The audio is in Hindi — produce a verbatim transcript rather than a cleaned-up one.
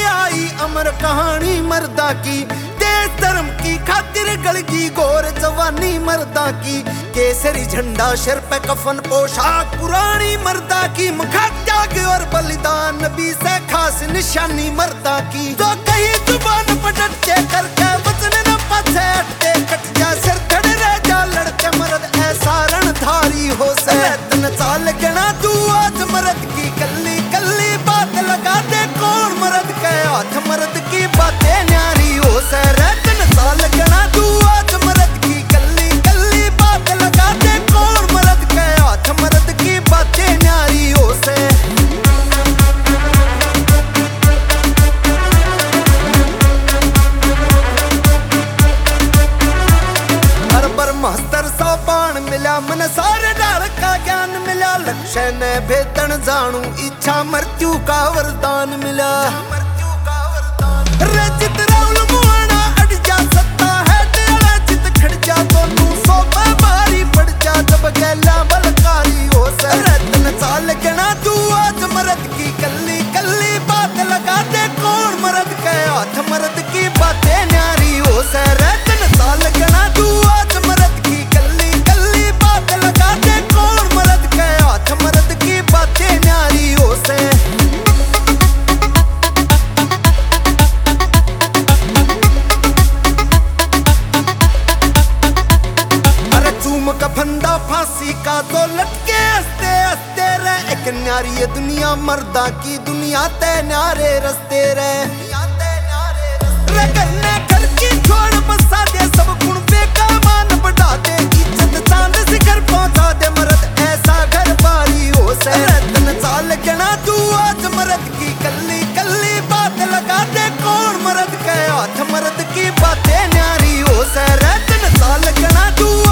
आई अमर कहानी मर्दा की, देश धर्म की खातिर गलगी गोर जवानी मर्दा की। केसरी झंडा सिर पे कफन पोशाक पुरानी मर्दा की, मुखा त्याग और बलिदान नबी से खास निशानी मर्दा की। तो कहीं जुबान पटट के करके वचन न पाछे हटते, कट जा सिर धड़ रह जा लड़के मर्द ऐसा रणधारी हो से। तन चाल गणा तू आज मर्द की कल्ली कल्ली बात लगा दे, कौन मर्द के हाथ मर्द की बातें न्यारी हो से। तन चाल गणा तू आज मर्द की कल्ली कल्ली बात लगा दे, कौन मर्द के हाथ मर्द की बातें न्यारी हो से। महत्तर सौ बाण मिला मन सारे डाल का ज्ञान मिला, लक्ष्य ने भेदन जानू इच्छा मृत्यु का वरदान मिला। रचित रावल मुआना अड़ जा सत्ता है तेरा चित खड़ जा, दोनों सौ बारी पड़ जा जब गैला बलकारी हो से। रतन चाल गणा तू आज मर्द की कल्ली कल्ली बात लगा दे, कौन मर्द के हाथ मर्द की बातें न्यारी हो से। रतन चाल गणा तू आज मर्द की कल्ली कल्ली बात लगा दे, कौन मर्द के हाथ मर्द की बातें न्यारी हो से। अरे चूम का फंदा फांसी का तो लटके हंसते हंसते रहे, एक न्यारी है दुनिया मर्दा की, दुनिया ते न्यारे रस्ते रहे। करने घर की छोड़ बसा दे, सब गुण बेका मान बढ़ा दे, इज्जत चांद शिखर पहुंचा दे, मर्द ऐसा घर बारी हो से। रतन चाल गणा तू आज मर्द की कल्ली कल्ली बात लगा दे, कौन मर्द के हाथ मर्द की बातें न्यारी हो से। रतन चाल गणा तू